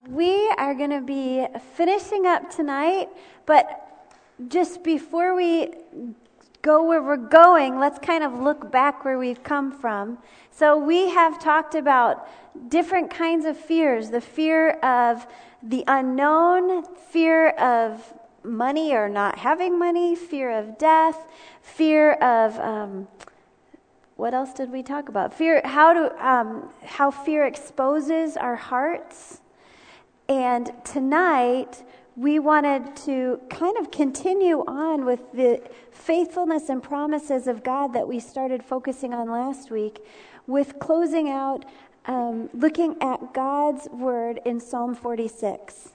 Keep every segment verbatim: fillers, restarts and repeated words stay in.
We are going to be finishing up tonight, but just before we go where we're going, let's kind of look back where we've come from. So we have talked about different kinds of fears, the fear of the unknown, fear of money or not having money, fear of death, fear of... Um, what else did we talk about? Fear, how to, um, how fear exposes our hearts. And tonight, we wanted to kind of continue on with the faithfulness and promises of God that we started focusing on last week, with closing out, um, looking at God's word in Psalm forty-six.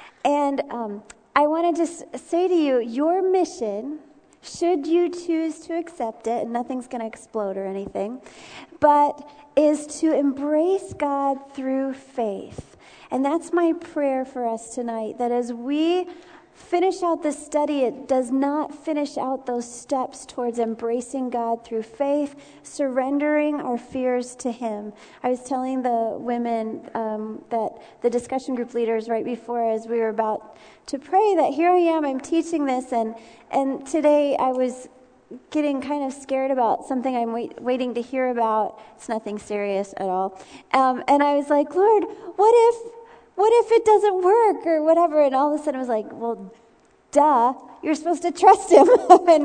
And um, I want to just say to you, your mission, should you choose to accept it, and nothing's going to explode or anything, but is to embrace God through faith. And that's my prayer for us tonight, that as we finish out this study, it does not finish out those steps towards embracing God through faith, surrendering our fears to Him. I was telling the women um, that the discussion group leaders right before, as we were about to pray, that here I am, I'm teaching this, and, and today I was getting kind of scared about something I'm wait, waiting to hear about. It's nothing serious at all. Um, and I was like, Lord, what if... What if it doesn't work or whatever? And all of a sudden I was like, well, duh, you're supposed to trust Him. And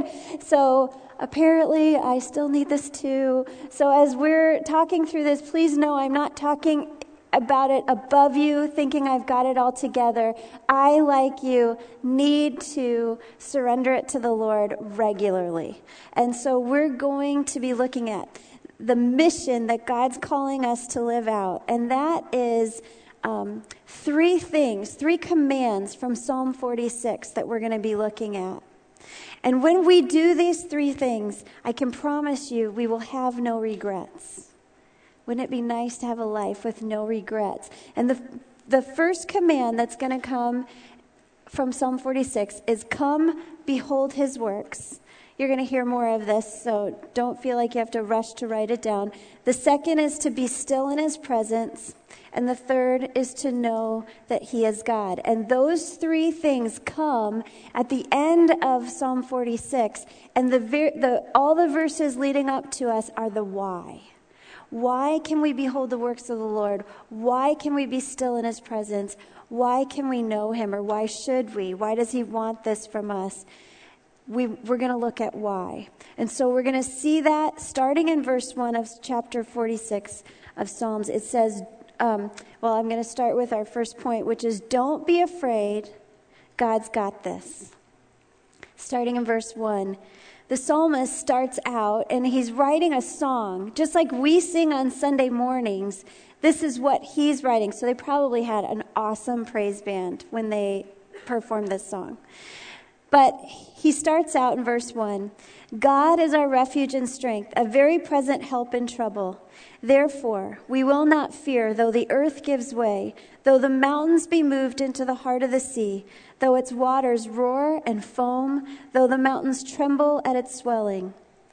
so apparently I still need this too. So as we're talking through this, please know I'm not talking about it above you, thinking I've got it all together. I, like you, need to surrender it to the Lord regularly. And so we're going to be looking at the mission that God's calling us to live out. And that is... Um, three things, three commands from Psalm forty-six that we're going to be looking at. And when we do these three things, I can promise you we will have no regrets. Wouldn't it be nice to have a life with no regrets? And the the first command that's going to come from Psalm forty-six is, come, behold His works. You're going to hear more of this, so don't feel like you have to rush to write it down. The second is to be still in His presence. And the third is to know that He is God. And those three things come at the end of Psalm forty-six. And the, the all the verses leading up to us are the why. Why can we behold the works of the Lord? Why can we be still in His presence? Why can we know Him? Or why should we? Why does He want this from us? We, we're going to look at why. And so we're going to see that starting in verse one of chapter forty-six of Psalms. It says, Um, well, I'm going to start with our first point, which is, don't be afraid. God's got this. Starting in verse one, the psalmist starts out and he's writing a song, just like we sing on Sunday mornings. This is what he's writing. So they probably had an awesome praise band when they performed this song. But he starts out in verse one, God is our refuge and strength, a very present help in trouble. Therefore, we will not fear, though the earth gives way, though the mountains be moved into the heart of the sea, though its waters roar and foam, though the mountains tremble at its swelling.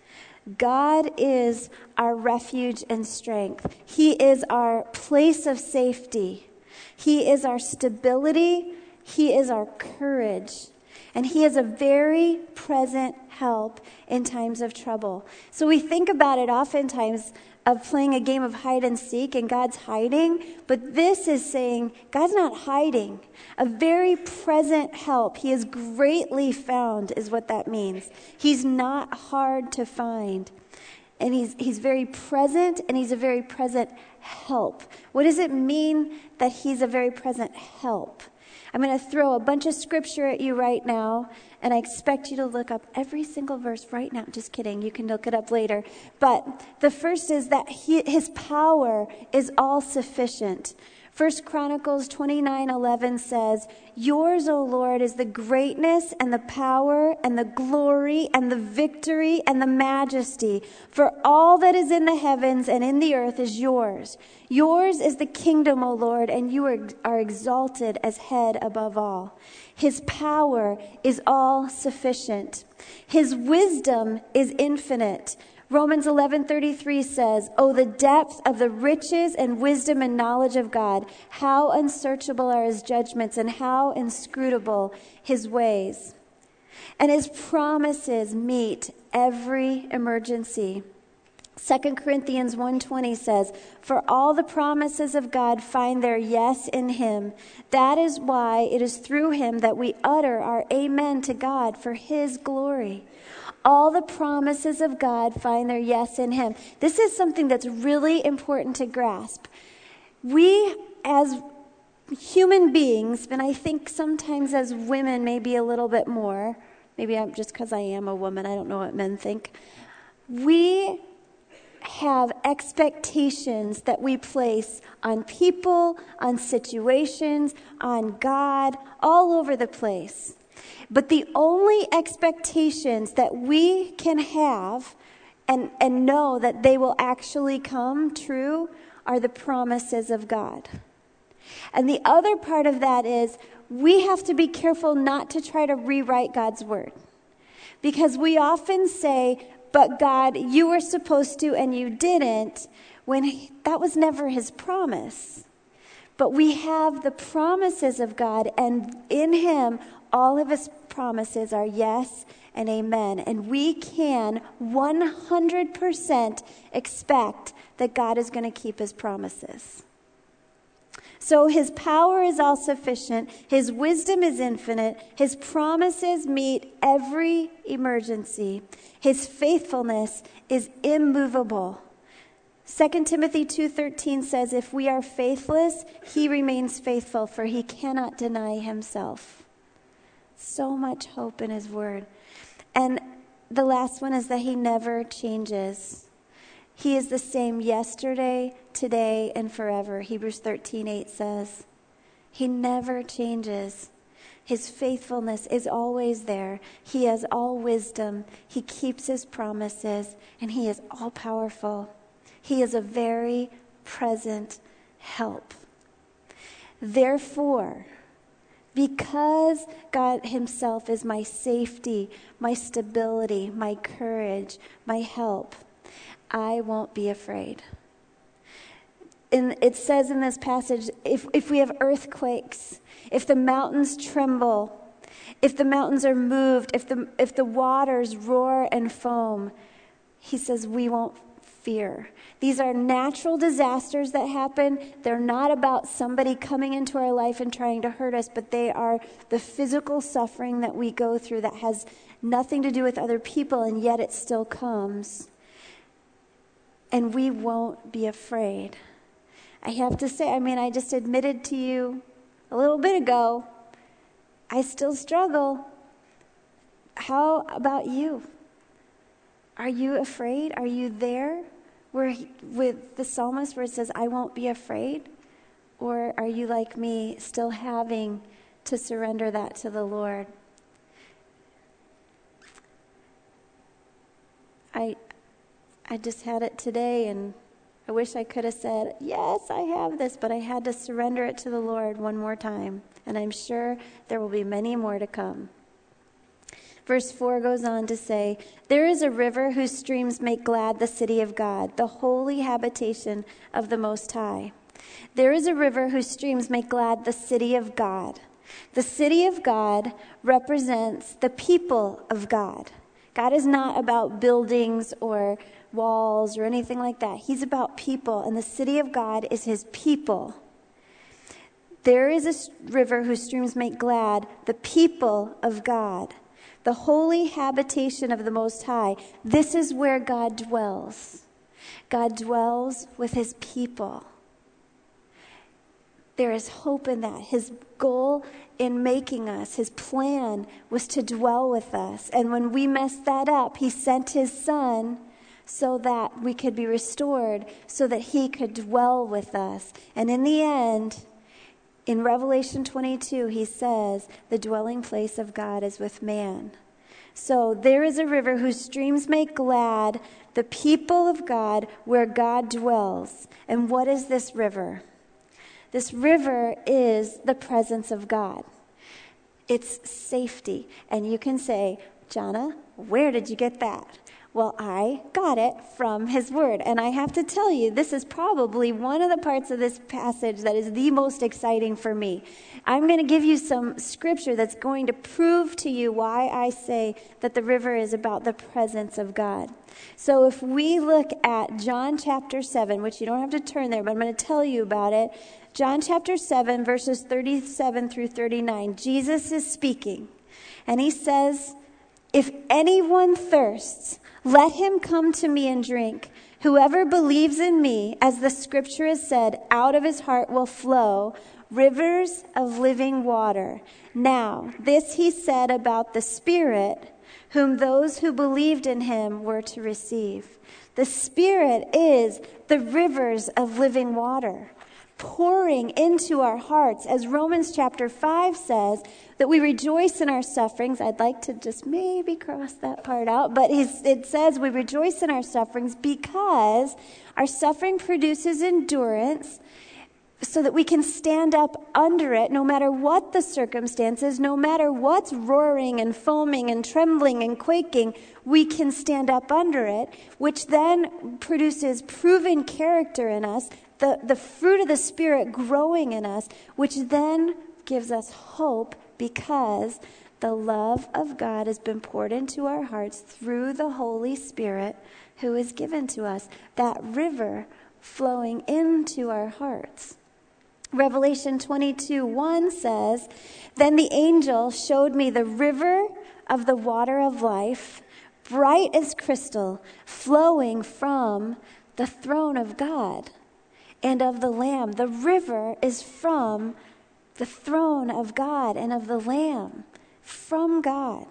God is our refuge and strength. He is our place of safety. He is our stability. He is our courage. And He is a very present help in times of trouble. So we think about it oftentimes of playing a game of hide and seek and God's hiding. But this is saying God's not hiding. A very present help. He is greatly found is what that means. He's not hard to find. And he's, he's very present, and He's a very present help. What does it mean that He's a very present help? I'm going to throw a bunch of scripture at you right now, and I expect you to look up every single verse right now. Just kidding. You can look it up later. But the first is that he, His power is all sufficient. First Chronicles twenty-nine eleven says, yours, O Lord, is the greatness and the power and the glory and the victory and the majesty. For all that is in the heavens and in the earth is yours. Yours is the kingdom, O Lord, and you are, are exalted as head above all. His power is all sufficient. His wisdom is infinite. Romans eleven thirty-three says, "Oh, the depth of the riches and wisdom and knowledge of God. How unsearchable are his judgments and how inscrutable his ways." And his promises meet every emergency. Second Corinthians one twenty says, "For all the promises of God find their yes in him. That is why it is through him that we utter our amen to God for his glory." All the promises of God find their yes in him. This is something that's really important to grasp. We, as human beings, and I think sometimes as women maybe a little bit more, maybe I'm just because I am a woman, I don't know what men think, we have expectations that we place on people, on situations, on God, all over the place. But the only expectations that we can have and, and know that they will actually come true are the promises of God. And the other part of that is we have to be careful not to try to rewrite God's word. Because we often say, "But God, you were supposed to and you didn't," when he, that was never his promise. But we have the promises of God, and in him, all of his promises are yes and amen. And we can one hundred percent expect that God is going to keep his promises. So his power is all sufficient. His wisdom is infinite. His promises meet every emergency. His faithfulness is immovable. Second Timothy two thirteen says, "If we are faithless, he remains faithful, for he cannot deny himself." So much hope in his word. And the last one is that he never changes. He is the same yesterday, today, and forever. Hebrews thirteen eight says. He never changes. His faithfulness is always there. He has all wisdom. He keeps his promises, and he is all powerful. He is a very present help. Therefore, because God himself is my safety, my stability, my courage, my help, I won't be afraid. And it says in this passage, if, if we have earthquakes, if the mountains tremble, if the mountains are moved, if the, if the waters roar and foam, he says we won't fear. These are natural disasters that happen. They're not about somebody coming into our life and trying to hurt us, but they are the physical suffering that we go through that has nothing to do with other people, and yet it still comes. And we won't be afraid. I have to say, I mean, I just admitted to you a little bit ago, I still struggle. How about you? Are you afraid? Are you there where he, with the psalmist where it says, I won't be afraid? Or are you like me, still having to surrender that to the Lord? I I just had it today, and I wish I could have said, yes, I have this, but I had to surrender it to the Lord one more time. And I'm sure there will be many more to come. Verse four goes on to say, there is a river whose streams make glad the city of God, the holy habitation of the Most High. There is a river whose streams make glad the city of God. The city of God represents the people of God. God is not about buildings or walls or anything like that. He's about people, and the city of God is his people. There is a river whose streams make glad the people of God, the holy habitation of the Most High. This is where God dwells. God dwells with his people. There is hope in that. His goal in making us, his plan was to dwell with us. And when we messed that up, he sent his son so that we could be restored, so that he could dwell with us. And in the end, in Revelation twenty-two, he says, the dwelling place of God is with man. So there is a river whose streams make glad the people of God where God dwells. And what is this river? This river is the presence of God. It's safety. And you can say, Jana, where did you get that? Well, I got it from his word. And I have to tell you, this is probably one of the parts of this passage that is the most exciting for me. I'm going to give you some scripture that's going to prove to you why I say that the river is about the presence of God. So if we look at John chapter seven, which you don't have to turn there, but I'm going to tell you about it. John chapter seven, verses thirty-seven through thirty-nine, Jesus is speaking. And he says, "If anyone thirsts, let him come to me and drink. Whoever believes in me, as the scripture has said, out of his heart will flow rivers of living water." Now, this he said about the Spirit, whom those who believed in him were to receive. The Spirit is the rivers of living water, pouring into our hearts. As Romans chapter five says, that we rejoice in our sufferings. I'd like to just maybe cross that part out, but it says we rejoice in our sufferings because our suffering produces endurance, so that we can stand up under it no matter what the circumstances, no matter what's roaring and foaming and trembling and quaking, we can stand up under it, which then produces proven character in us, the, the fruit of the Spirit growing in us, which then gives us hope because the love of God has been poured into our hearts through the Holy Spirit who is given to us, that river flowing into our hearts. Revelation twenty-two one says, "Then the angel showed me the river of the water of life, bright as crystal, flowing from the throne of God and of the Lamb." The river is from the throne of God and of the Lamb, from God.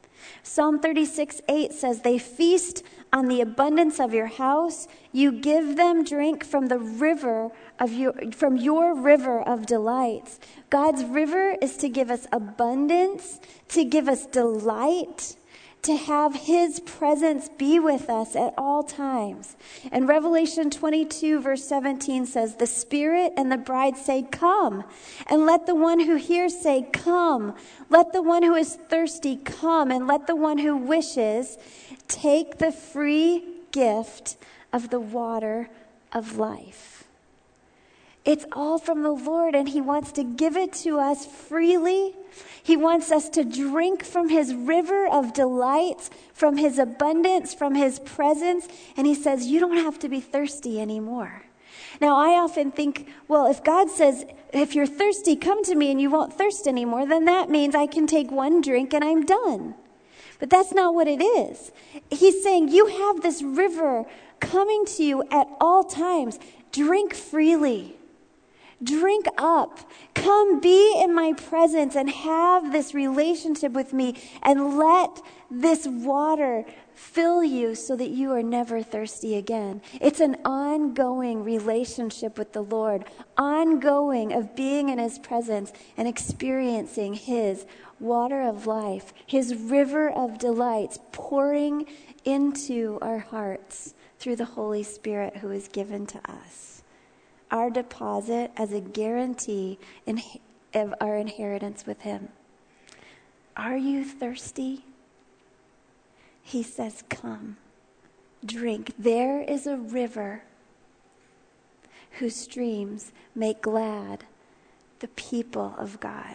Psalm thirty-six eight says, "They feast on the abundance of your house. You give them drink from the river of your, from your river of delights." God's river is to give us abundance, to give us delight, to have his presence be with us at all times. And Revelation twenty-two verse seventeen says, "The Spirit and the bride say, 'Come.' And let the one who hears say, 'Come.' Let the one who is thirsty come, and let the one who wishes take the free gift of the water of life." It's all from the Lord, and he wants to give it to us freely. He wants us to drink from his river of delights, from his abundance, from his presence. And he says, you don't have to be thirsty anymore. Now, I often think, well, if God says, if you're thirsty, come to me and you won't thirst anymore, then that means I can take one drink and I'm done. But that's not what it is. He's saying you have this river coming to you at all times. Drink freely. Drink up. Come be in my presence and have this relationship with me, and let this water fill you so that you are never thirsty again. It's an ongoing relationship with the Lord, ongoing of being in his presence and experiencing his water of life, his river of delights pouring into our hearts through the Holy Spirit who is given to us. Our deposit as a guarantee in, of our inheritance with him. Are you thirsty? He says, come, drink. There is a river whose streams make glad the people of God,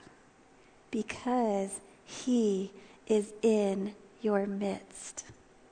because he is in your midst.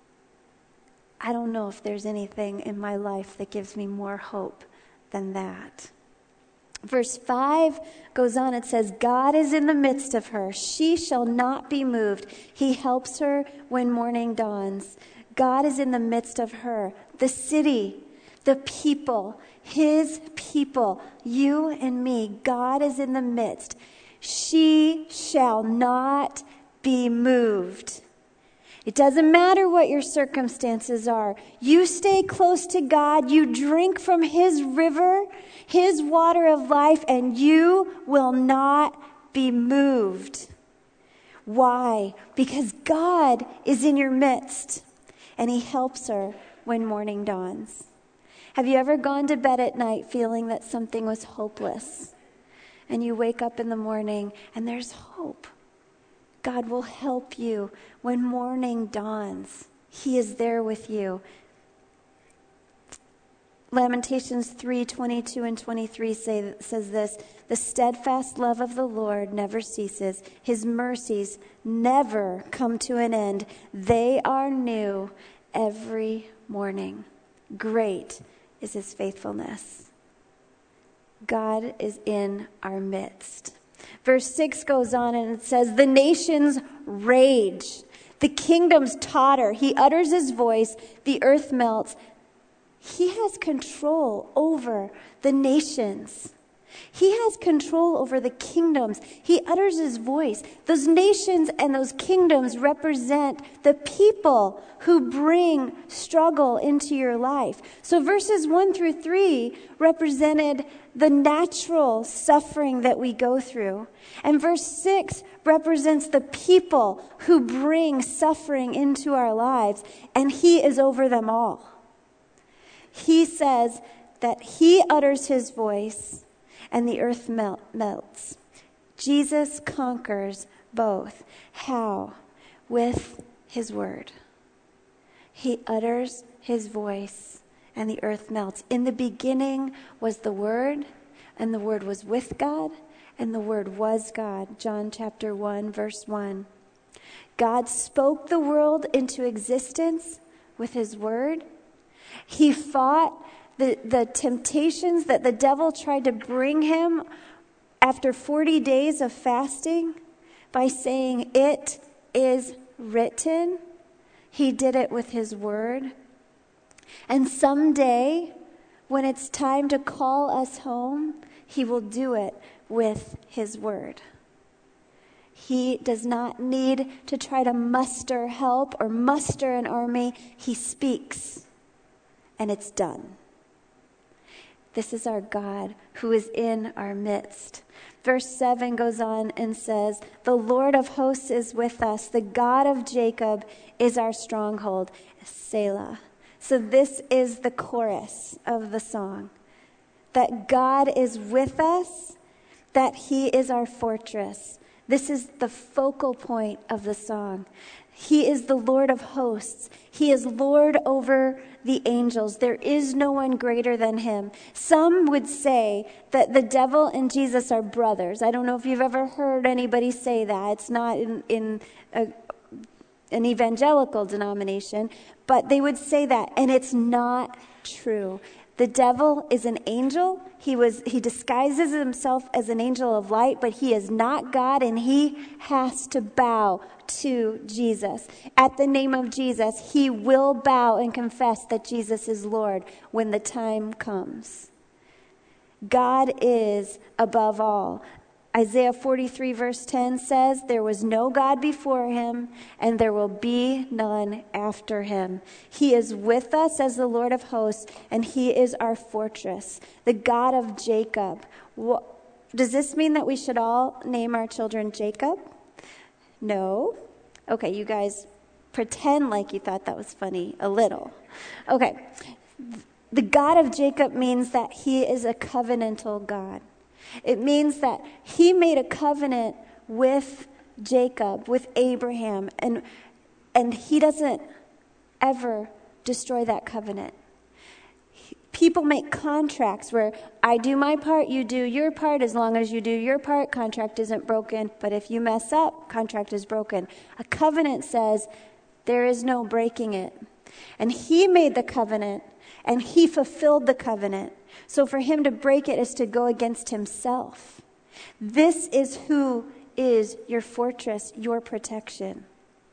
I don't know if there's anything in my life that gives me more hope than that. Verse five goes on, it says, God is in the midst of her. She shall not be moved. He helps her when morning dawns. God is in the midst of her. The city, the people, his people, you and me, God is in the midst. She shall not be moved. It doesn't matter what your circumstances are. You stay close to God. You drink from his river, his water of life, and you will not be moved. Why? Because God is in your midst, and he helps her when morning dawns. Have you ever gone to bed at night feeling that something was hopeless? And you wake up in the morning and there's hope. God will help you when morning dawns. He is there with you. Lamentations three twenty-two and twenty-three say, says this, the steadfast love of the Lord never ceases. His mercies never come to an end. They are new every morning. Great is his faithfulness. God is in our midst. Verse six goes on and it says, the nations rage. The kingdoms totter. He utters his voice. The earth melts. He has control over the nations. He has control over the kingdoms. He utters his voice. Those nations and those kingdoms represent the people who bring struggle into your life. So verses one through three represented the natural suffering that we go through. And verse six represents the people who bring suffering into our lives. And he is over them all. He says that he utters his voice and the earth melt, melts. Jesus conquers both. How? With his word. He utters his voice and the earth melts. In the beginning was the Word, and the Word was with God, and the Word was God. John chapter one, verse one. God spoke the world into existence with his word. He fought the, the temptations that the devil tried to bring him after forty days of fasting by saying, it is written. He did it with his word. And someday, when it's time to call us home, he will do it with his word. He does not need to try to muster help or muster an army. He speaks, and it's done. This is our God who is in our midst. Verse seven goes on and says, the Lord of hosts is with us. The God of Jacob is our stronghold. Selah. So this is the chorus of the song. That God is with us, that he is our fortress. This is the focal point of the song. He is the Lord of hosts. He is Lord over the angels. There is no one greater than him. Some would say that the devil and Jesus are brothers. I don't know if you've ever heard anybody say that. It's not in, in a, an evangelical denomination, but they would say that, and it's not true. The devil is an angel. He was he disguises himself as an angel of light, but he is not God, and he has to bow to Jesus. At the name of Jesus, he will bow and confess that Jesus is Lord when the time comes. God is above all. Isaiah forty-three verse ten says, there was no God before him, and there will be none after him. He is with us as the Lord of hosts, and he is our fortress, the God of Jacob. What, does this mean that we should all name our children Jacob? No. Okay, you guys pretend like you thought that was funny a little. Okay. The God of Jacob means that he is a covenantal God. It means that he made a covenant with Jacob, with Abraham, and and he doesn't ever destroy that covenant. People make contracts where I do my part, you do your part. As long as you do your part, contract isn't broken. But if you mess up, contract is broken. A covenant says there is no breaking it. And he made the covenant, and he fulfilled the covenant. So for him to break it is to go against himself. This is who is your fortress, your protection.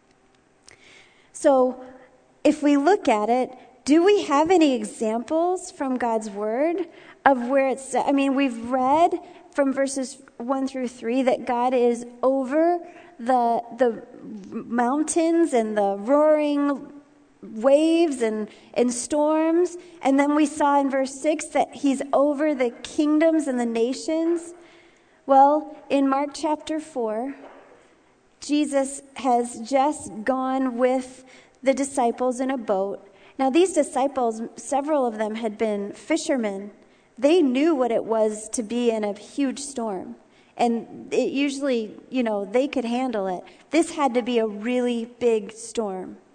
So if we look at it, do we have any examples from God's word of where it's, I mean, we've read from verses one through three that God is over the the mountains and the roaring waves and, and storms. And then we saw in verse six that he's over the kingdoms and the nations. Well, in Mark chapter four, Jesus has just gone with the disciples in a boat. Now, these disciples, several of them had been fishermen. They knew what it was to be in a huge storm. And it usually, you know, they could handle it. This had to be a really big storm.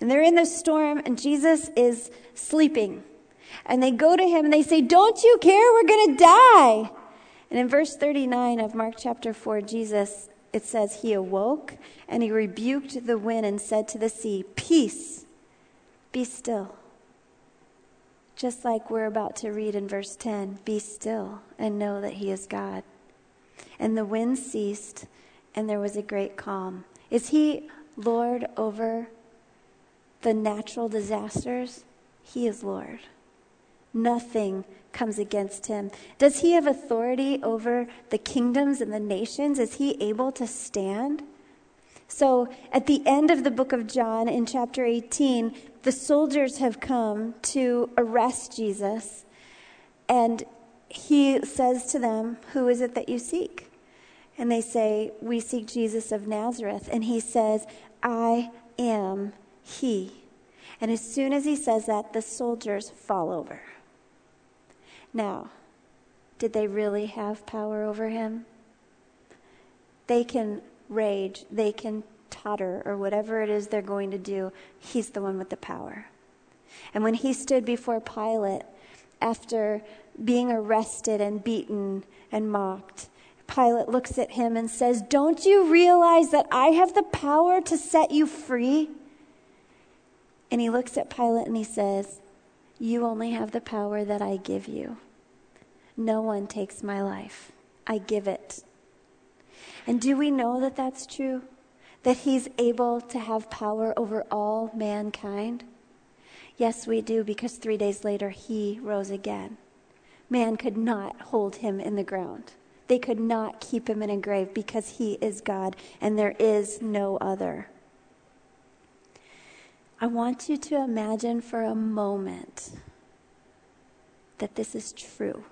And they're in the storm, and Jesus is sleeping. And they go to him and they say, "Don't you care? We're going to die." And in verse thirty-nine of Mark chapter four, Jesus, it says, he awoke and he rebuked the wind and said to the sea, "Peace, be still." Just like we're about to read in verse ten, "Be still and know that he is God." And the wind ceased and there was a great calm. Is he Lord over the natural disasters? He is Lord. Nothing comes against him. Does he have authority over the kingdoms and the nations? Is he able to stand? So at the end of the book of John in chapter eighteen, the soldiers have come to arrest Jesus. And he says to them, "Who is it that you seek?" And they say, "We seek Jesus of Nazareth." And he says, "I am he." And as soon as he says that, the soldiers fall over. Now, did they really have power over him? They can rage, they can totter, or whatever it is they're going to do. He's the one with the power. And when he stood before Pilate, after being arrested and beaten and mocked, Pilate looks at him and says, "Don't you realize that I have the power to set you free?" And he looks at Pilate and he says, "You only have the power that I give you. No one takes my life. I give it." And do we know that that's true? That he's able to have power over all mankind? Yes, we do, because three days later he rose again. Man could not hold him in the ground. They could not keep him in a grave because he is God and there is no other. I want you to imagine for a moment that this is true.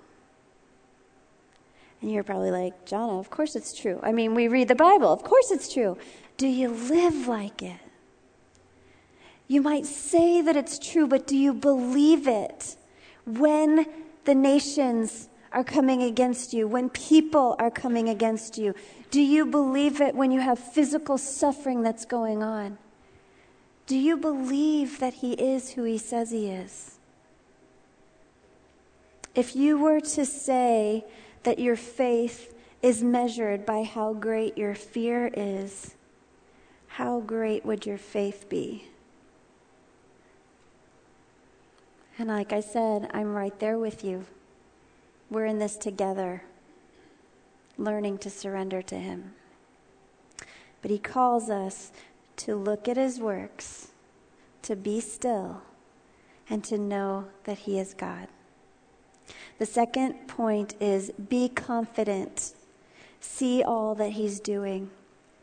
And you're probably like, "Jonna, of course it's true. I mean, we read the Bible. Of course it's true." Do you live like it? You might say that it's true, but do you believe it? When the nations are coming against you, when people are coming against you, do you believe it when you have physical suffering that's going on? Do you believe that he is who he says he is? If you were to say that your faith is measured by how great your fear is, how great would your faith be? And like I said, I'm right there with you. We're in this together, learning to surrender to him. But he calls us to look at his works, to be still, and to know that he is God. The second point is be confident. See all that he's doing.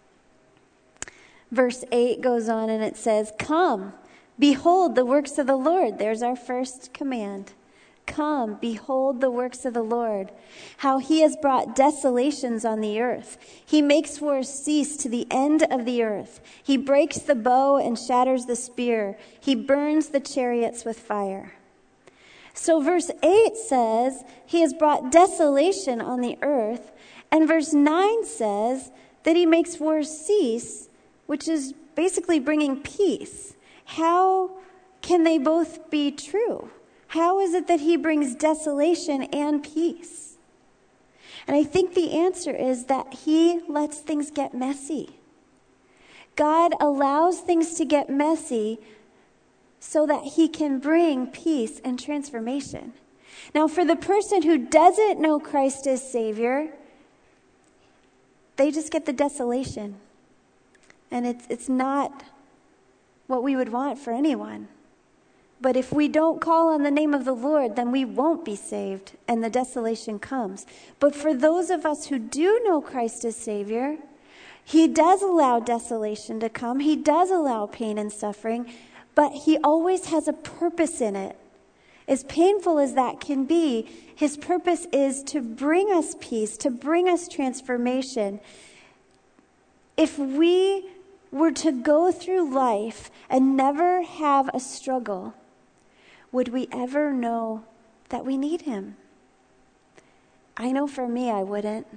Verse eight goes on and it says, "Come, behold the works of the Lord." There's our first command. Come, behold the works of the Lord, how he has brought desolations on the earth. He makes wars cease to the end of the earth. He breaks the bow and shatters the spear. He burns the chariots with fire. So verse eight says he has brought desolation on the earth. And verse nine says that he makes wars cease, which is basically bringing peace. How can they both be true? How is it that he brings desolation and peace? And I think the answer is that he lets things get messy. God allows things to get messy so that he can bring peace and transformation. Now, for the person who doesn't know Christ as Savior, they just get the desolation. And it's it's not what we would want for anyone. But if we don't call on the name of the Lord, then we won't be saved, and the desolation comes. But for those of us who do know Christ as Savior, he does allow desolation to come. He does allow pain and suffering, but he always has a purpose in it. As painful as that can be, his purpose is to bring us peace, to bring us transformation. If we were to go through life and never have a struggle, would we ever know that we need him? I know for me, I wouldn't.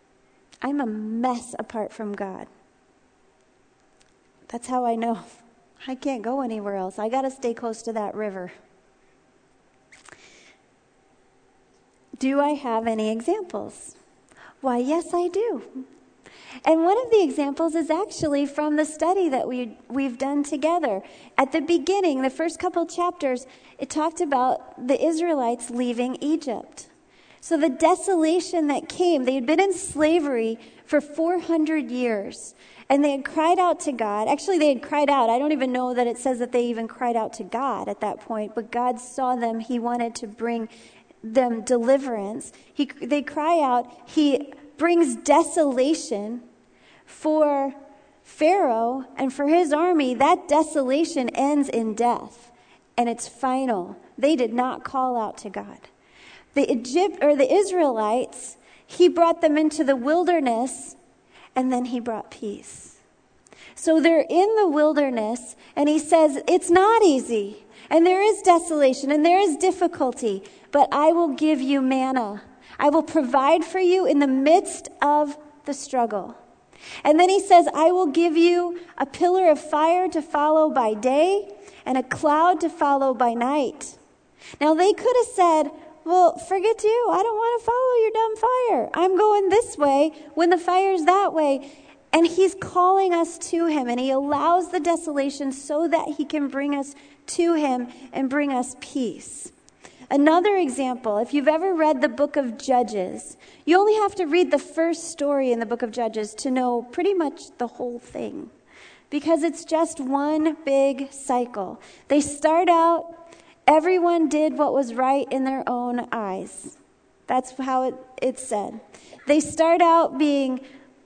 I'm a mess apart from God. That's how I know. I can't go anywhere else. I got to stay close to that river. Do I have any examples? Why, yes, I do. And one of the examples is actually from the study that we, we've done together. At the beginning, the first couple chapters, it talked about the Israelites leaving Egypt. So the desolation that came, they had been in slavery for four hundred years. And they had cried out to God. Actually, they had cried out. I don't even know that it says that they even cried out to God at that point. But God saw them. He wanted to bring them deliverance. He, they cry out. He brings desolation for Pharaoh and for his army. That desolation ends in death, and it's final. They did not call out to God. The Egypt or the Israelites, he brought them into the wilderness, and then he brought peace. So they're in the wilderness, and he says it's not easy, and there is desolation, and there is difficulty, but I will give you manna. I will provide for you in the midst of the struggle. And then he says, I will give you a pillar of fire to follow by day and a cloud to follow by night. Now they could have said, well, forget you. I don't want to follow your dumb fire. I'm going this way when the fire's that way. And he's calling us to him, and he allows the desolation so that he can bring us to him and bring us peace. Another example, if you've ever read the book of Judges, you only have to read the first story in the book of Judges to know pretty much the whole thing, because it's just one big cycle. They start out, everyone did what was right in their own eyes. That's how it, it's said. They start out being,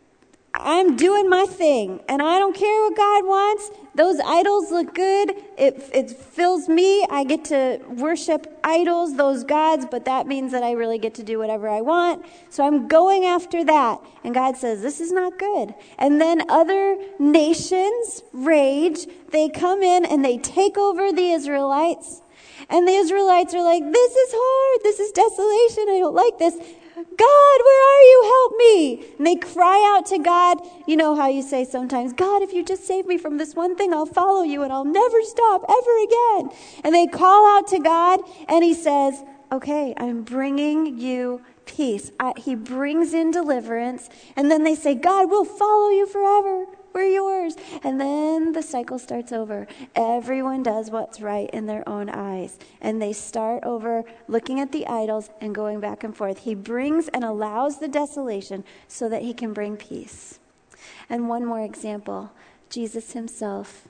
I'm doing my thing, and I don't care what God wants. Those idols look good. It, it fills me. I get to worship idols, those gods, but that means that I really get to do whatever I want. So I'm going after that. And God says, this is not good. And then other nations rage. They come in and they take over the Israelites. And the Israelites are like, this is hard. This is desolation. I don't like this. God, where are you? Help me. And they cry out to God. You know how you say sometimes, God, if you just save me from this one thing, I'll follow you and I'll never stop ever again. And they call out to God, and he says, okay, I'm bringing you peace. I, he brings in deliverance. And then they say, God, we'll follow you forever. We're yours. And then the cycle starts over. Everyone does what's right in their own eyes. And they start over looking at the idols and going back and forth. He brings and allows the desolation so that he can bring peace. And one more example, Jesus himself.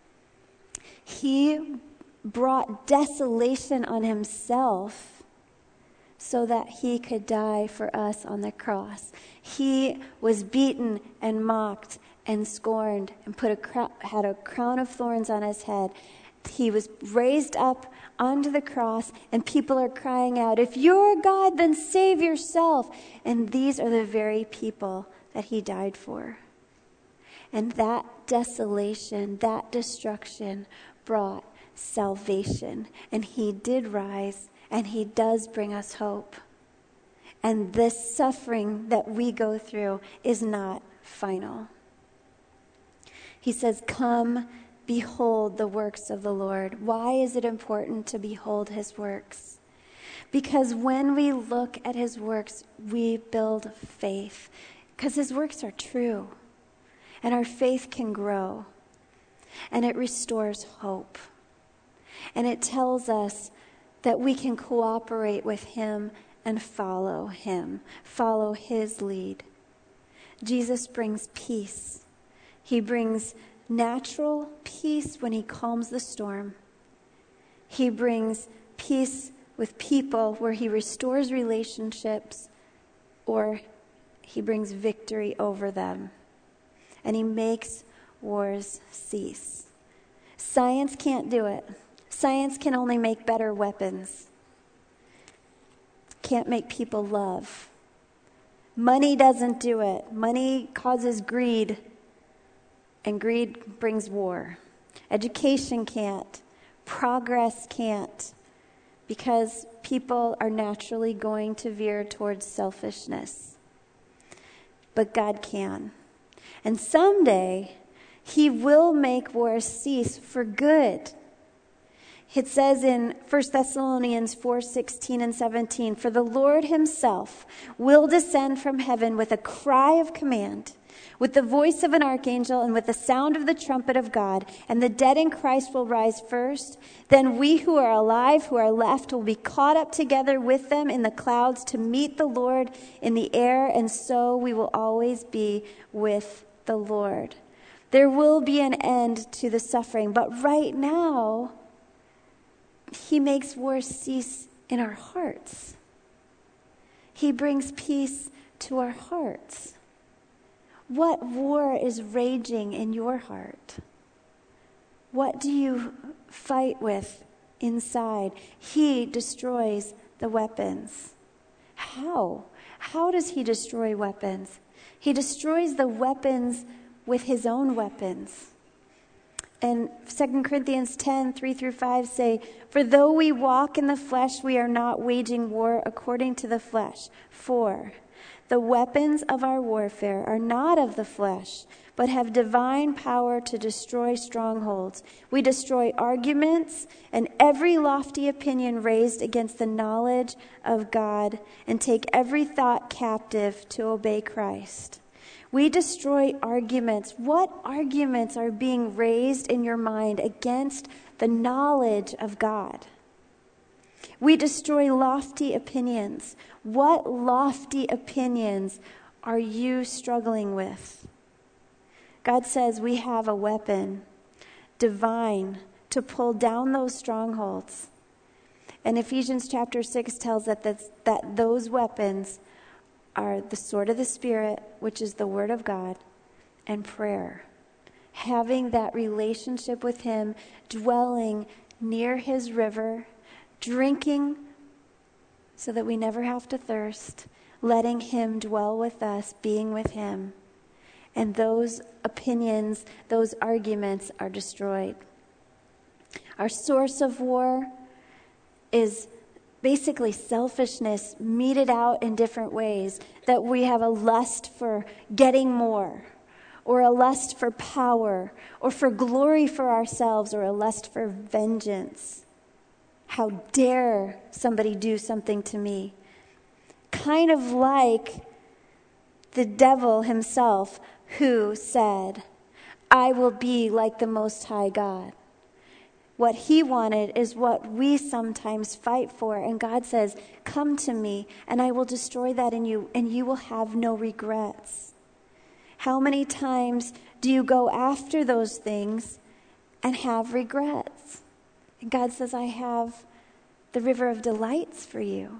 He brought desolation on himself so that he could die for us on the cross. He was beaten and mocked and scorned and put a cro- had a crown of thorns on his head. He was raised up onto the cross, and people are crying out, if you're God, then save yourself. And these are the very people that he died for. And that desolation, that destruction brought salvation. And he did rise, and he does bring us hope. And this suffering that we go through is not final. He says, come, behold the works of the Lord. Why is it important to behold his works? Because when we look at his works, we build faith. Because his works are true. And our faith can grow. And it restores hope. And it tells us that we can cooperate with him and follow him. Follow his lead. Jesus brings peace. He brings natural peace when he calms the storm. He brings peace with people where he restores relationships, or he brings victory over them. And he makes wars cease. Science can't do it. Science can only make better weapons. Can't make people love. Money doesn't do it. Money causes greed. And greed brings war. Education can't. Progress can't. Because people are naturally going to veer towards selfishness. But God can. And someday, He will make war cease for good. It says in First Thessalonians four sixteen and seventeen, "For the Lord himself will descend from heaven with a cry of command, with the voice of an archangel, and with the sound of the trumpet of God, and the dead in Christ will rise first. Then we who are alive, who are left, will be caught up together with them in the clouds to meet the Lord in the air, and so we will always be with the Lord." There will be an end to the suffering, but right now, he makes war cease in our hearts. He brings peace to our hearts. What war is raging in your heart? What do you fight with inside? He destroys the weapons. How? How does he destroy weapons? He destroys the weapons with his own weapons. And Second Corinthians ten, three through five say, "For though we walk in the flesh, we are not waging war according to the flesh. For the weapons of our warfare are not of the flesh, but have divine power to destroy strongholds. We destroy arguments and every lofty opinion raised against the knowledge of God, and take every thought captive to obey Christ." We destroy arguments. What arguments are being raised in your mind against the knowledge of God? We destroy lofty opinions. What lofty opinions are you struggling with? God says we have a weapon, divine, to pull down those strongholds. And Ephesians chapter six tells us that, that those weapons are the sword of the Spirit, which is the Word of God, and prayer. Having that relationship with him, dwelling near his river, drinking so that we never have to thirst, letting him dwell with us, being with him. And those opinions, those arguments are destroyed. Our source of war is basically selfishness meted out in different ways. That we have a lust for getting more, or a lust for power, or for glory for ourselves, or a lust for vengeance. How dare somebody do something to me? Kind of like the devil himself, who said, "I will be like the Most High God." What he wanted is what we sometimes fight for. And God says, "Come to me, and I will destroy that in you, and you will have no regrets." How many times do you go after those things and have regrets? And God says, "I have the river of delights for you."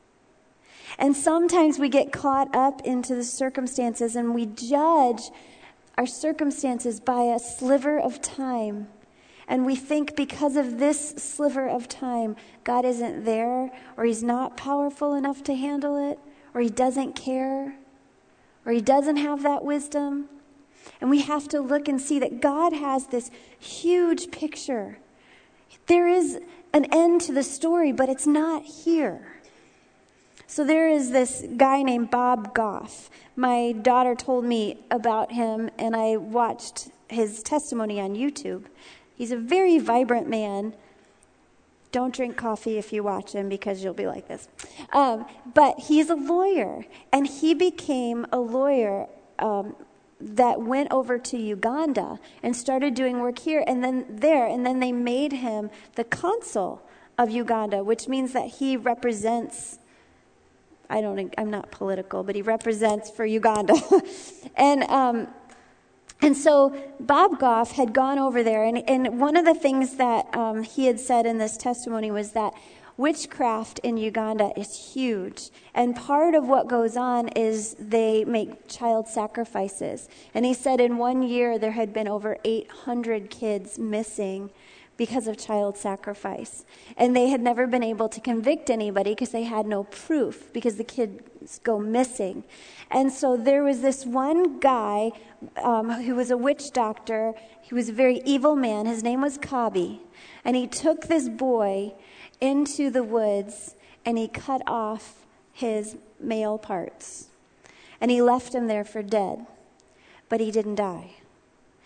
And sometimes we get caught up into the circumstances, and we judge our circumstances by a sliver of time. And we think because of this sliver of time, God isn't there, or he's not powerful enough to handle it, or he doesn't care, or he doesn't have that wisdom. And we have to look and see that God has this huge picture. There is an end to the story, but it's not here. So there is this guy named Bob Goff. My daughter told me about him, and I watched his testimony on YouTube. He's a very vibrant man. Don't drink coffee if you watch him, because you'll be like this. Um, but he's a lawyer, and he became a lawyer um, that went over to Uganda and started doing work here and then there, and then they made him the consul of Uganda, which means that he represents, I don't, I'm not political, but he represents for Uganda. and um And so Bob Goff had gone over there, and, and one of the things that um, he had said in this testimony was that witchcraft in Uganda is huge. And part of what goes on is they make child sacrifices. And he said in one year there had been over eight hundred kids missing because of child sacrifice. And they had never been able to convict anybody because they had no proof, because the kids go missing. And so there was this one guy um, who was a witch doctor. He was a very evil man. His name was Kabi. And he took this boy into the woods and he cut off his male parts. And he left him there for dead. But he didn't die.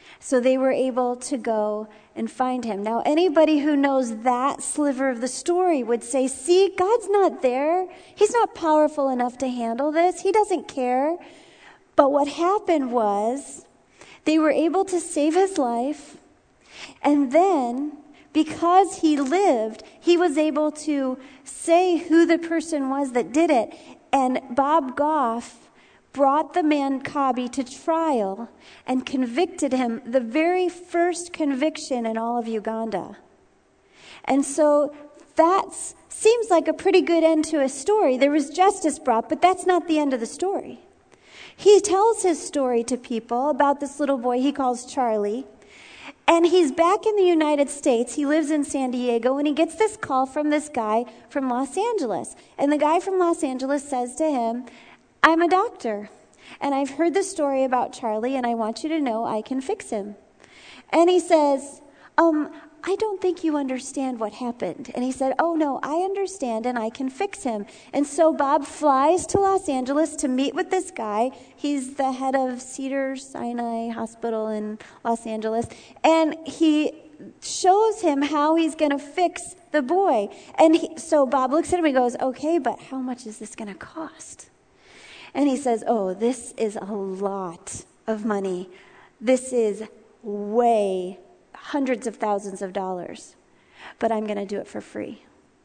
So they were able to go and find him. Now, anybody who knows that sliver of the story would say, see, God's not there. He's not powerful enough to handle this. He doesn't care. But what happened was they were able to save his life. And then, because he lived, he was able to say who the person was that did it. And Bob Goff brought the man Kabi to trial and convicted him, the very first conviction in all of Uganda. And so that seems like a pretty good end to a story. There was justice brought, but that's not the end of the story. He tells his story to people about this little boy he calls Charlie. And he's back in the United States. He lives in San Diego, and he gets this call from this guy from Los Angeles. And the guy from Los Angeles says to him, I'm a doctor, and I've heard the story about Charlie, and I want you to know I can fix him. And he says, um, I don't think you understand what happened. And he said, oh, no, I understand, and I can fix him. And so Bob flies to Los Angeles to meet with this guy. He's the head of Cedars-Sinai Hospital in Los Angeles. And he shows him how he's going to fix the boy. And he, so Bob looks at him and goes, okay, but how much is this going to cost? And he says, oh, this is a lot of money. This is way hundreds of thousands of dollars, but I'm going to do it for free.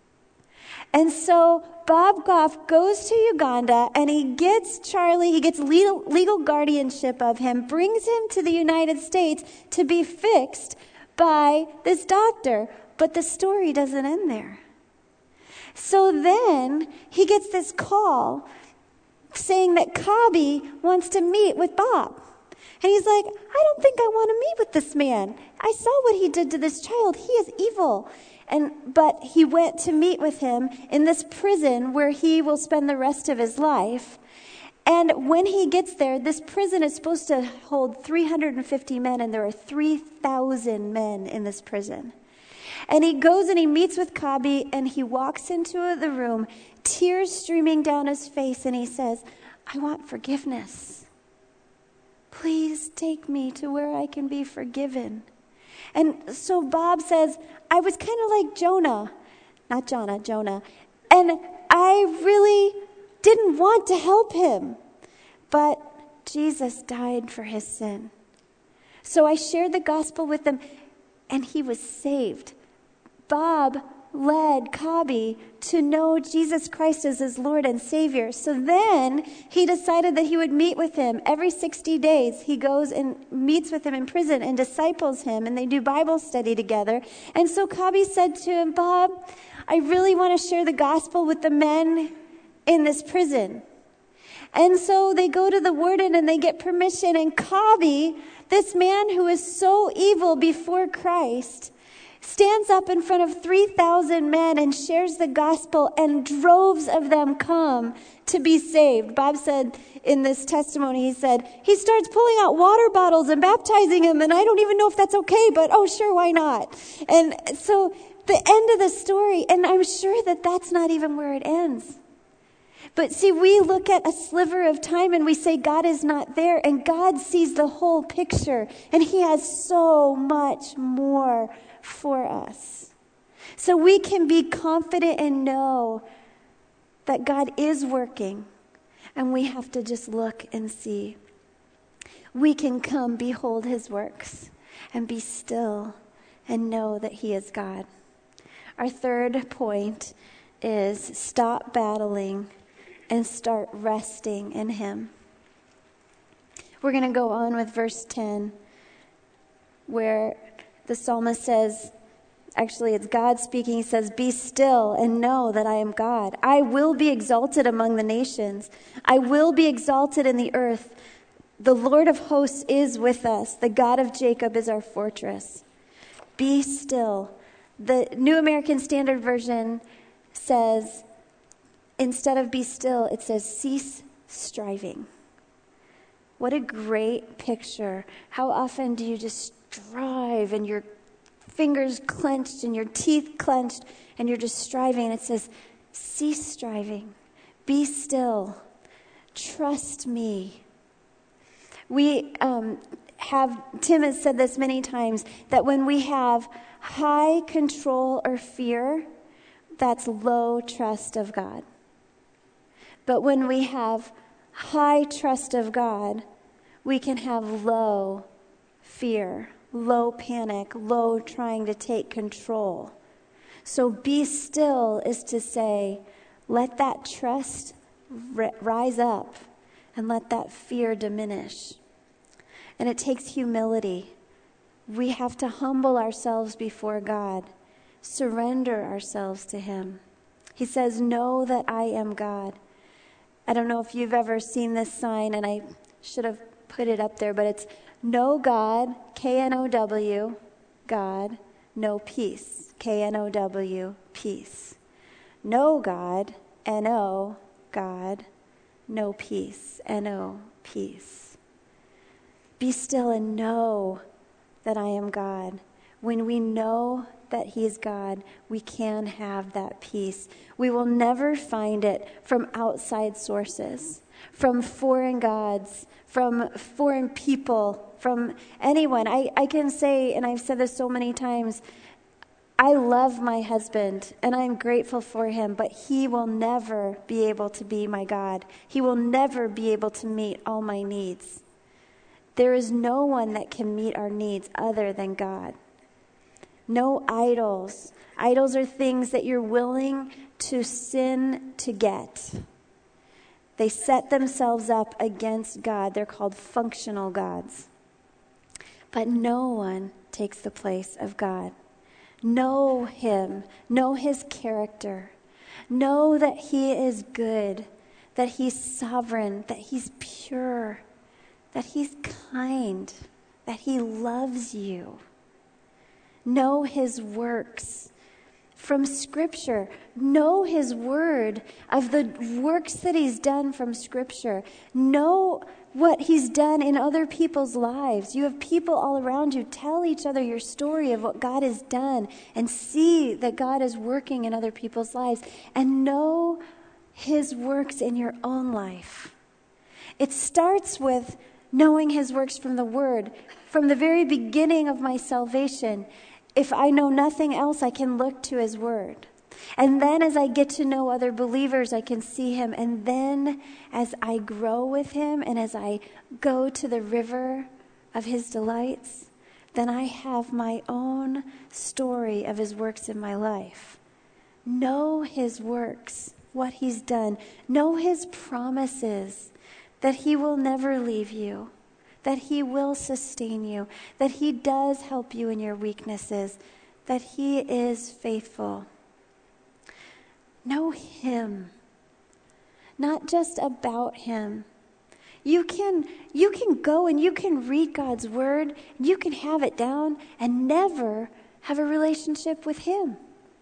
And so Bob Goff goes to Uganda, and he gets Charlie, he gets legal, legal guardianship of him, brings him to the United States to be fixed by this doctor. But the story doesn't end there. So then he gets this call saying that Kabi wants to meet with Bob. And he's like, I don't think I want to meet with this man. I saw what he did to this child. He is evil. And but he went to meet with him in this prison where he will spend the rest of his life. And when he gets there, this prison is supposed to hold three hundred fifty men, and there are three thousand men in this prison. And he goes and he meets with Kabi, and he walks into the room, tears streaming down his face, and he says, I want forgiveness. Please take me to where I can be forgiven. And so Bob says, I was kind of like Jonah, not Jonah, Jonah, and I really didn't want to help him, but Jesus died for his sin. So I shared the gospel with him, and he was saved. Bob led Kabi to know Jesus Christ as his Lord and Savior. So then he decided that he would meet with him every sixty days. He goes and meets with him in prison and disciples him, and they do Bible study together. And so Kabi said to him, Bob, I really want to share the gospel with the men in this prison. And so they go to the warden and they get permission, and Kabi, this man who is so evil before Christ, stands up in front of three thousand men and shares the gospel, and droves of them come to be saved. Bob said in this testimony, he said, he starts pulling out water bottles and baptizing them, and I don't even know if that's okay, but oh, sure, why not? And so the end of the story, and I'm sure that that's not even where it ends. But see, we look at a sliver of time and we say God is not there, and God sees the whole picture, and he has so much more for us. So we can be confident and know that God is working, and we have to just look and see. We can come behold his works and be still and know that he is God. Our third point is stop battling and start resting in him. We're going to go on with verse ten, where the psalmist says, actually it's God speaking, he says, be still and know that I am God. I will be exalted among the nations. I will be exalted in the earth. The Lord of hosts is with us. The God of Jacob is our fortress. Be still. The New American Standard Version says, instead of be still, it says cease striving. What a great picture. How often do you just strive and your fingers clenched and your teeth clenched and you're just striving? And it says, cease striving. Be still. Trust me. We um, have, Tim has said this many times, that when we have high control or fear, that's low trust of God. But when we have high trust of God, we can have low fear, low panic, low trying to take control. So be still is to say, let that trust r- rise up and let that fear diminish. And it takes humility. We have to humble ourselves before God, surrender ourselves to him. He says, know that I am God. I don't know if you've ever seen this sign, and I should have put it up there, but it's no God, K N O W, God, no peace, K N O W, peace. No God, N O, God, no peace, N O, peace. Be still and know that I am God. When we know that he is God, we can have that peace. We will never find it from outside sources, from foreign gods, from foreign people, from anyone. I, I can say, and I've said this so many times, I love my husband and I'm grateful for him, but he will never be able to be my God. He will never be able to meet all my needs. There is no one that can meet our needs other than God. No idols. Idols are things that you're willing to sin to get. They set themselves up against God. They're called functional gods. But no one takes the place of God. Know him. Know his character. Know that he is good, that he's sovereign, that he's pure, that he's kind, that he loves you. Know his works from Scripture. Know his word of the works that he's done from Scripture. Know what he's done in other people's lives. You have people all around you. Tell each other your story of what God has done and see that God is working in other people's lives. And know his works in your own life. It starts with knowing his works from the word. From the very beginning of my salvation, if I know nothing else, I can look to his word. And then as I get to know other believers, I can see him. And then as I grow with him and as I go to the river of his delights, then I have my own story of his works in my life. Know his works, what he's done. Know his promises, that he will never leave you, that he will sustain you, that he does help you in your weaknesses, that he is faithful. Know him, not just about him. You can, you can go and you can read God's word, you can have it down and never have a relationship with him.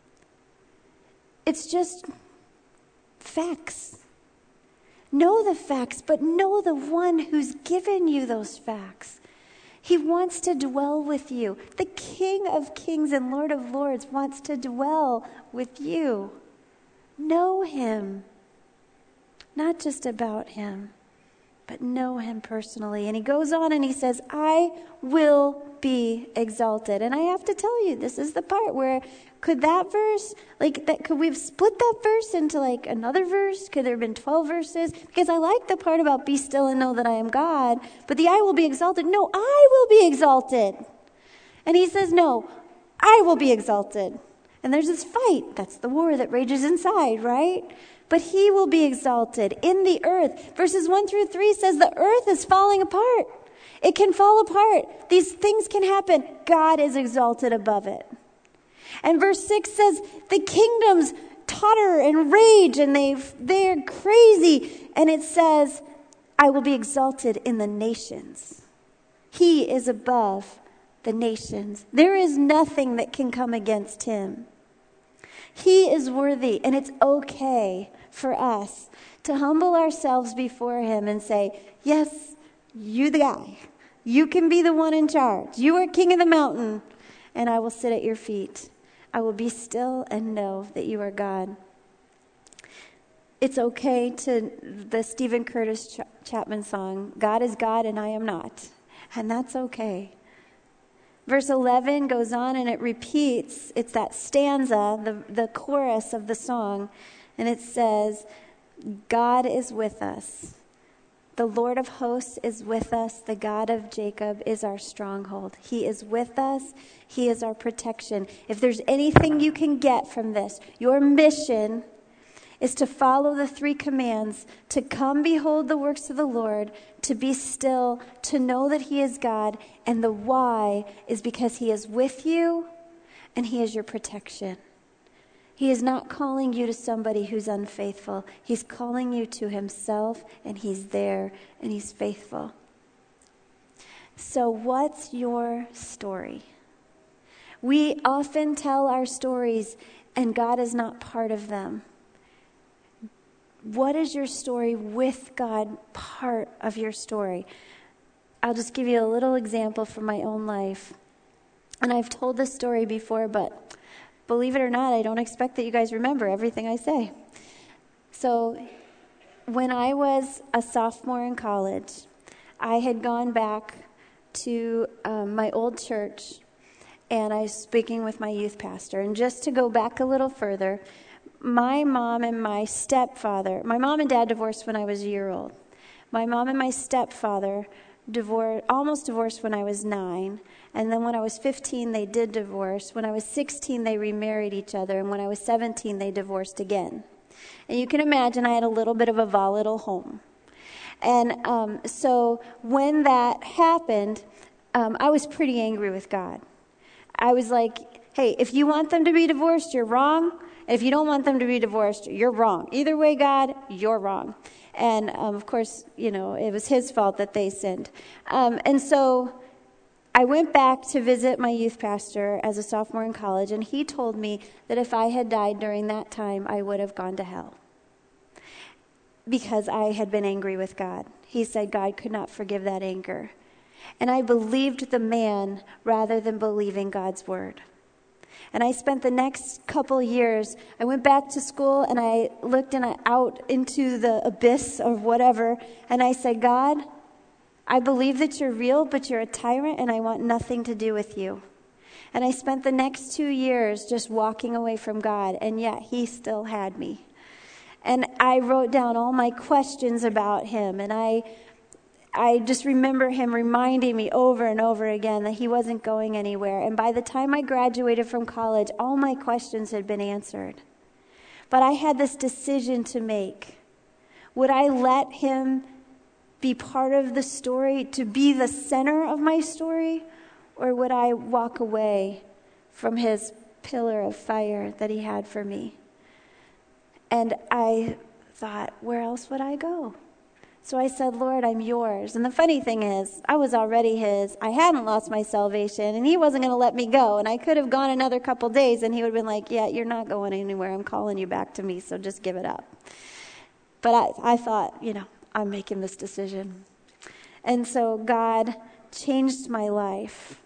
It's just facts. Know the facts, but know the one who's given you those facts. He wants to dwell with you. The King of Kings and Lord of Lords wants to dwell with you. Know him. Not just about him, but know him personally. And he goes on and he says, I will be exalted. And I have to tell you, this is the part where could that verse, like that, could we have split that verse into like another verse? Could there have been twelve verses? Because I like the part about be still and know that I am God, but the I will be exalted. No, I will be exalted. And he says, no, I will be exalted. And there's this fight. That's the war that rages inside, right? But he will be exalted in the earth. Verses one through three says the earth is falling apart. It can fall apart. These things can happen. God is exalted above it. And verse six says the kingdoms totter and rage and they, they're crazy. And it says, I will be exalted in the nations. He is above the nations. There is nothing that can come against him. He is worthy, and it's okay for us to humble ourselves before him and say, yes, you the guy. You can be the one in charge. You are king of the mountain, and I will sit at your feet. I will be still and know that you are God. It's okay to the Stephen Curtis Ch- Chapman song, God is God and I am not. and that's okay. Verse eleven goes on and it repeats. It's that stanza, the, the chorus of the song. And it says, God is with us. The Lord of hosts is with us. The God of Jacob is our stronghold. He is with us. He is our protection. If there's anything you can get from this, your mission is to follow the three commands, to come behold the works of the Lord, to be still, to know that he is God, and the why is because he is with you and he is your protection. He is not calling you to somebody who's unfaithful. He's calling you to himself, and he's there, and he's faithful. So what's your story? We often tell our stories, and God is not part of them. What is your story with God part of your story? I'll just give you a little example from my own life. And I've told this story before, but believe it or not, I don't expect that you guys remember everything I say. So when I was a sophomore in college, I had gone back to um, my old church, and I was speaking with my youth pastor. And just to go back a little further, my mom and my stepfather, my mom and dad divorced when I was a year old. My mom and my stepfather divorced, almost divorced when I was nine. And then when I was fifteen, they did divorce. When I was sixteen, they remarried each other. And when I was seventeen, they divorced again. And you can imagine I had a little bit of a volatile home. And um, so when that happened, um, I was pretty angry with God. I was like, hey, if you want them to be divorced, you're wrong. If you don't want them to be divorced, you're wrong. Either way, God, you're wrong. And, um, of course, you know, it was his fault that they sinned. Um, and so I went back to visit my youth pastor as a sophomore in college, and he told me that if I had died during that time, I would have gone to hell because I had been angry with God. He said God could not forgive that anger. And I believed the man rather than believing God's word. And I spent the next couple years, I went back to school and I looked in, out into the abyss of whatever, and I said, God, I believe that you're real, but you're a tyrant, and I want nothing to do with you. And I spent the next two years just walking away from God, and yet he still had me. And I wrote down all my questions about him, and I I just remember him reminding me over and over again that he wasn't going anywhere. And by the time I graduated from college, all my questions had been answered. But I had this decision to make. Would I let him be part of the story, to be the center of my story? Or would I walk away from his pillar of fire that he had for me? And I thought, where else would I go? So I said, Lord, I'm yours. And the funny thing is, I was already his. I hadn't lost my salvation, and he wasn't going to let me go. And I could have gone another couple days, and he would have been like, yeah, you're not going anywhere. I'm calling you back to me, so just give it up. But I, I thought, you know, I'm making this decision. And so God changed my life.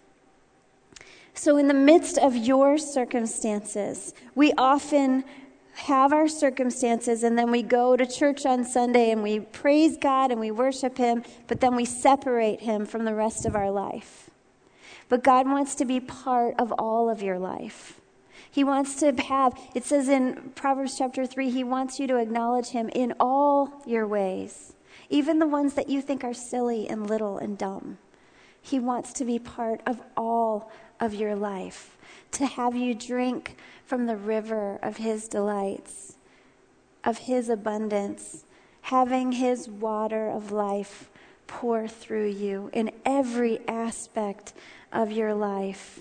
So in the midst of your circumstances, we often have our circumstances, and then we go to church on Sunday and we praise God and we worship him, but then we separate him from the rest of our life. But God wants to be part of all of your life. He wants to have, it says in Proverbs chapter three, he wants you to acknowledge him in all your ways, even the ones that you think are silly and little and dumb. He wants to be part of all of your life, to have you drink from the river of his delights, of his abundance, having his water of life pour through you in every aspect of your life.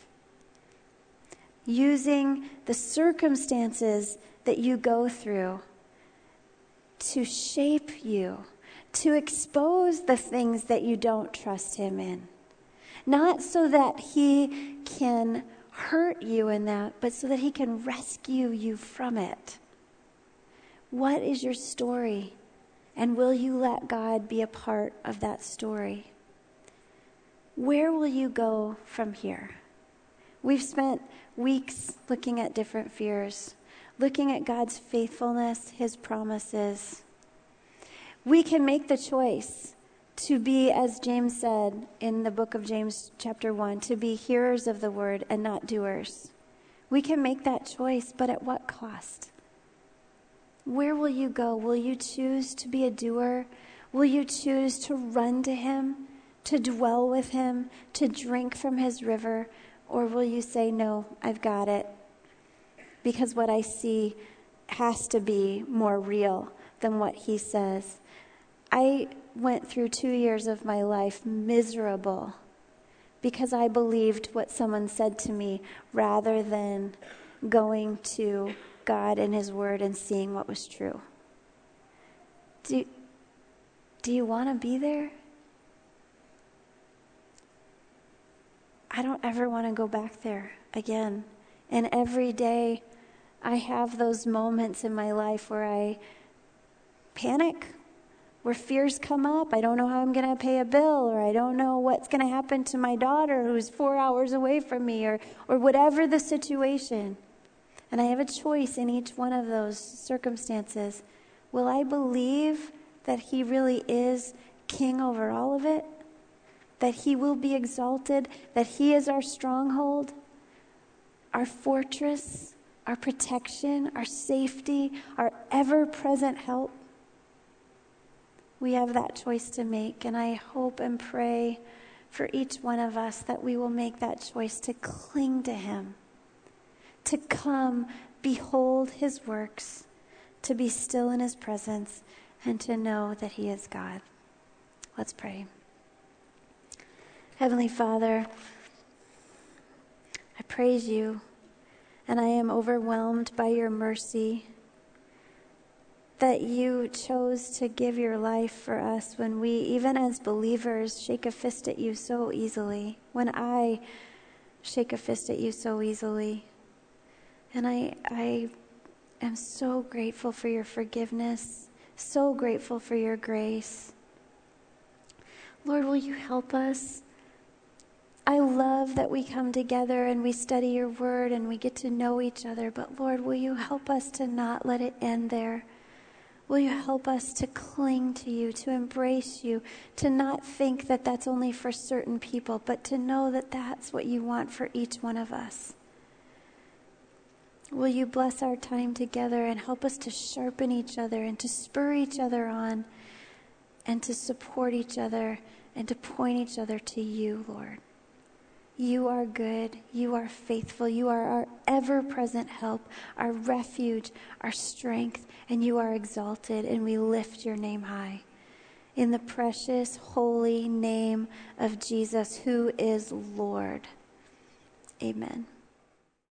Using the circumstances that you go through to shape you, to expose the things that you don't trust him in. Not so that he can hurt you in that, but so that he can rescue you from it. What is your story? And will you let God be a part of that story? Where will you go from here? We've spent weeks looking at different fears, looking at God's faithfulness, his promises. We can make the choice to be, as James said in the book of James chapter one, to be hearers of the word and not doers. We can make that choice, but at what cost? Where will you go? Will you choose to be a doer? Will you choose to run to him, to dwell with him, to drink from his river? Or will you say, no, I've got it, because what I see has to be more real than what he says. I went through two years of my life miserable because I believed what someone said to me rather than going to God and his word and seeing what was true. Do, do you want to be there? I don't ever want to go back there again. And every day I have those moments in my life where I panic, where fears come up. I don't know how I'm going to pay a bill, or I don't know what's going to happen to my daughter who's four hours away from me, or, or whatever the situation. And I have a choice in each one of those circumstances. Will I believe that he really is king over all of it? That he will be exalted, that he is our stronghold, our fortress, our protection, our safety, our ever-present help? We have that choice to make, and I hope and pray for each one of us that we will make that choice to cling to him, to come, behold his works, to be still in his presence, and to know that he is God. Let's pray. Heavenly Father, I praise you, and I am overwhelmed by your mercy that you chose to give your life for us when we, even as believers, shake a fist at you so easily, when I shake a fist at you so easily. And I, I am so grateful for your forgiveness, so grateful for your grace. Lord, will you help us? I love that we come together and we study your word and we get to know each other, but Lord, will you help us to not let it end there? Will you help us to cling to you, to embrace you, to not think that that's only for certain people, but to know that that's what you want for each one of us? Will you bless our time together and help us to sharpen each other and to spur each other on and to support each other and to point each other to you, Lord? You are good, you are faithful, you are our ever-present help, our refuge, our strength, and you are exalted, and we lift your name high. In the precious, holy name of Jesus, who is Lord. Amen.